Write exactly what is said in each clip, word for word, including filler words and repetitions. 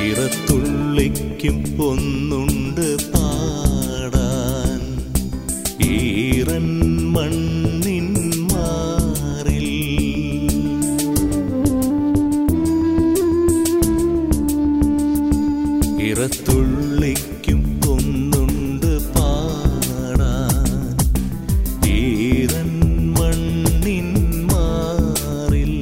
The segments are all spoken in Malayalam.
ഇറത്തുള്ളിക്കും ഒന്നുണ്ട് പാടാൻ ഈറൻ മണ്ണിൻ മാറിൽ. ഇറത്തുള്ളിക്കും ഒന്നുണ്ട് പാടാൻ ഈറൻ മണ്ണിൻ മാറിൽ.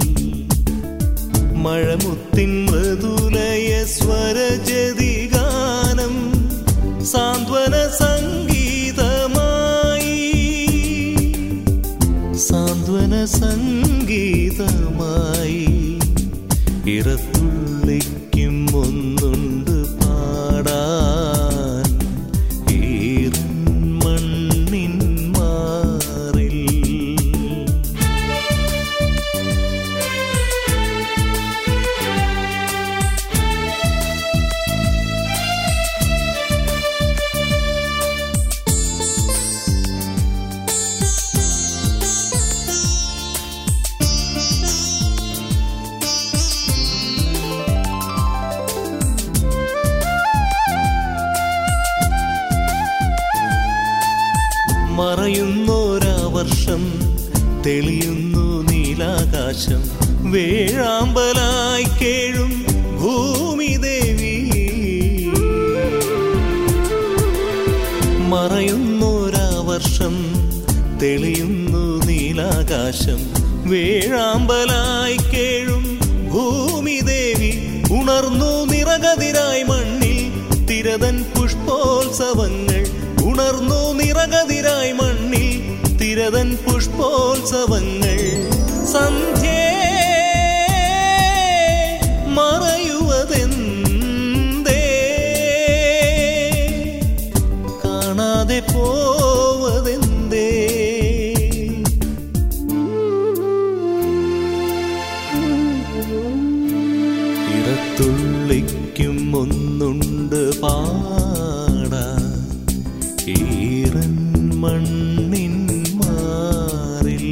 മഴമുത്തിൻ മൃദുലയ സ്വരജതിഗാനം സാന്ത്വന സംഗീതമായി, സാന്ത്വന സംഗീതമായി. ഇറത്തുള്ളിക്കും ഒന്നുണ്ട് പാടാൻ ഈറൻ മണ്ണിൻ മാറിൽ. മറയുന്നോരാവർഷം തെളിയുന്നു നീലാകാശം, വേഴാമ്പലായി കേഴും ഭൂമിദേവി. മറയുന്നോരാവർഷം തെളിയുന്നു നീലാകാശം, വേഴാമ്പലായി കേഴും ഭൂമിദേവി. ഉണർന്നു നിറകതിരായി മണ്ണിൽ തിരതൻ പുഷ്പോത്സവങ്ങൾ, ഉണർന്നു നിറകതിരായി മണ്ണിൽ തിരതൻ പുഷ്പോത്സവങ്ങൾ. സന്ധ്യേ മറയുവതെന്തേ, കാണാതെ പോവതെന്തേ. ഇറത്തുള്ളിക്കും ഒന്നുണ്ട് പാടാൻ ഈറൻ മണ്ണിൻ മാറിൽ.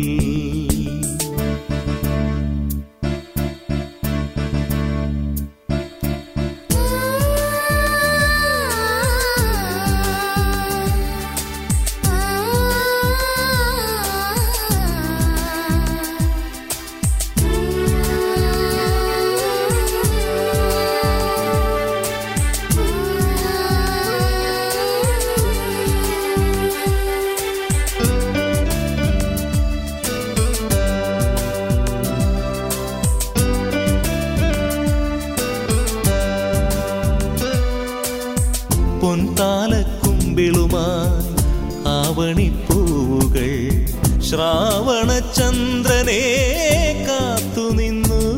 പൊൻതാലക്കുമ്പിളുമായി ആവണിപ്പൂവുകൾ ശ്രാവണചന്ദ്രനെ കാത്തുനിന്നു.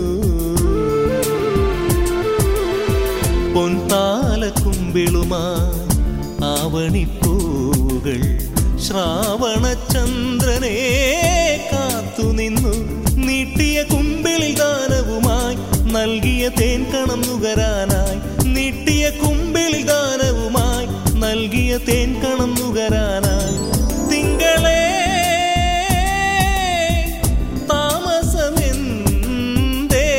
പൊൻതാലക്കുമ്പിളുമായി ആവണിപ്പൂവുകൾ ശ്രാവണചന്ദ്രനെ കാത്തുനിന്നു. നീട്ടിയ കുമ്പിളിൽ ദാനവുമായി നൽകിയ തേൻകണം നുകരാനായി, നീട്ടിയ കുമ്പിളിൽ ദാനവുമായി നൽകിയ തേൻകണം നുകരാനായി. തിങ്കളേ താമസമെന്തേ,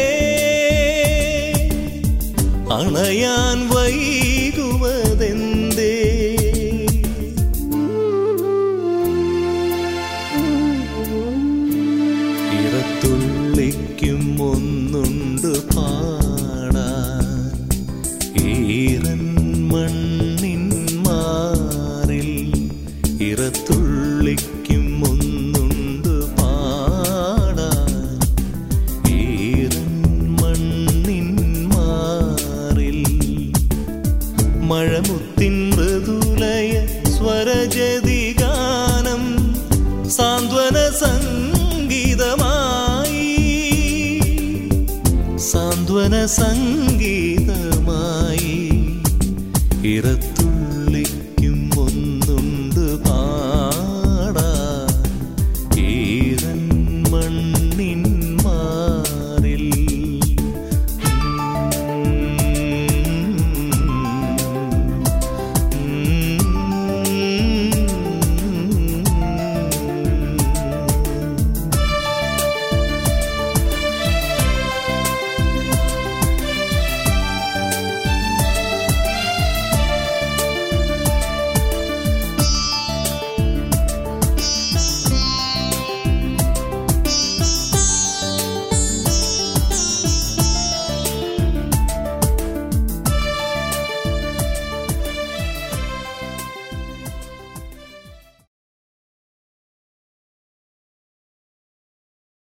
അണയാൻ വൈകുവതെന്തേ. ഇറത്തുള്ളിക്കും ഒന്നുണ്ട് പാടാൻ ഈറൻ മണ്ണിൻ മാറിൽ. ഇറത്തുള്ളിക്കും ഒന്നുണ്ട് പാടാൻ ഈറൻ മണ്ണിൻ മാറിൽ. മഴമുത്തിൻ മൃദുലയ സ്വരജതിഗാനം സാന്ത്വന സംഗീതമായി, സാന്ത്വന സംഗീതമായി. ഇറത്തു